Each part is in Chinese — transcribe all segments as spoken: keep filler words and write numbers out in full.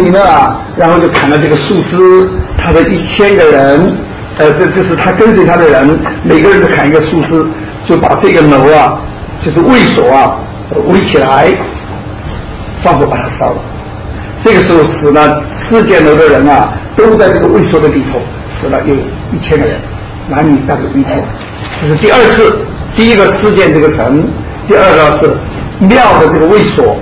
里呢，然后就砍了这个树枝，他的一千个人，呃，这这是他跟随他的人，每个人都砍一个树枝，就把这个楼啊，就是卫所啊，围起来，放火把它烧了。这个时候死了四间楼的人啊，都在这个卫所的里头，死了有一千个人，男女大概一千。这是第二次，第一个四间这个城，第二个是庙的这个卫所。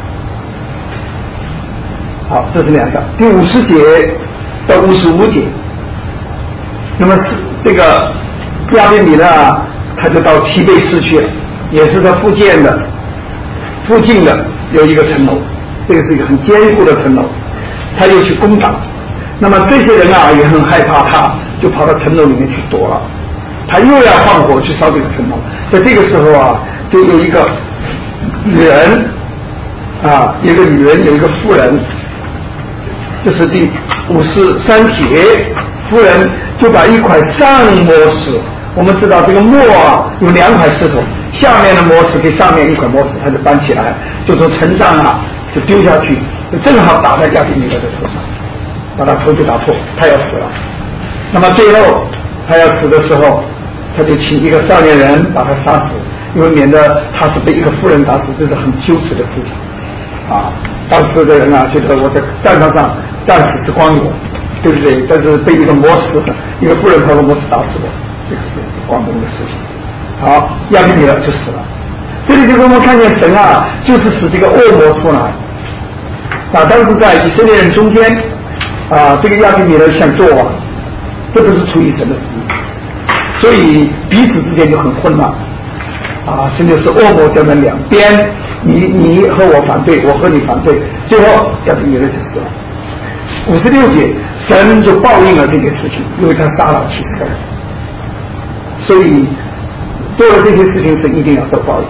好，这是两个。第五十节到五十五节，那么这个亚比米勒啊，他就到提贝市去了，也是他附近的附近的有一个城楼，这个是一个很坚固的城楼，他就去攻打。那么这些人啊也很害怕他，就跑到城楼里面去躲了。他又要放火去烧这个城楼，在这个时候啊，就有一个女人啊，有一个女人，有一个妇人。这是第五十三节，夫人就把一块上磨石，我们知道这个磨啊有两块石头，下面的磨石给上面一块磨石，它就搬起来，就从城上啊就丢下去，就正好打在亚比米勒的头上，把他头就打破，他要死了。那么最后他要死的时候，他就请一个少年人把他杀死，因为免得他是被一个妇人打死，这是很羞耻的事情啊。当时的人啊觉得我在战场上战死是光荣，对不对？但是被一个磨石的一个妇人头的磨石打死我，这个是光荣的事情。好，亚比米勒就死了。这里就是我们看见神啊，就是使这个恶魔出来啊。当时在以色列人中间啊，这个亚比米勒想做王，这都是出于神的旨意，所以彼此之间就很混乱啊。现在是恶魔在那两边，你你和我反对，我和你反对，最后亚比米勒就死了。五十六节，神就报应了这件事情，因为他杀了七十个人，所以做了这些事情，神一定要受报应。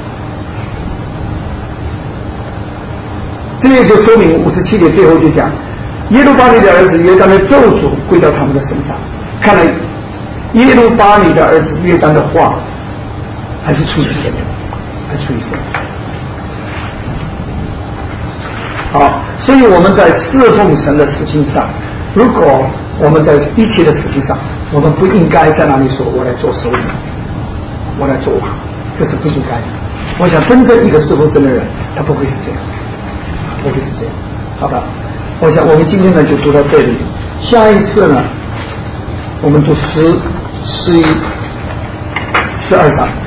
这也就说明五十七节最后就讲，耶路巴利的儿子约当的咒诅归到他们的身上。看来耶路巴利的儿子约当的话，还是出于神的，还是出于神的。好，所以我们在侍奉神的事情上，如果我们在一切的事情上，我们不应该在那里说我来做首领，我来做王，这是不应该的。我想真正一个侍奉神的人，他不会是这样，不会是这样。好的，我想我们今天呢就读到这里，下一次呢我们读十、十一、十二章。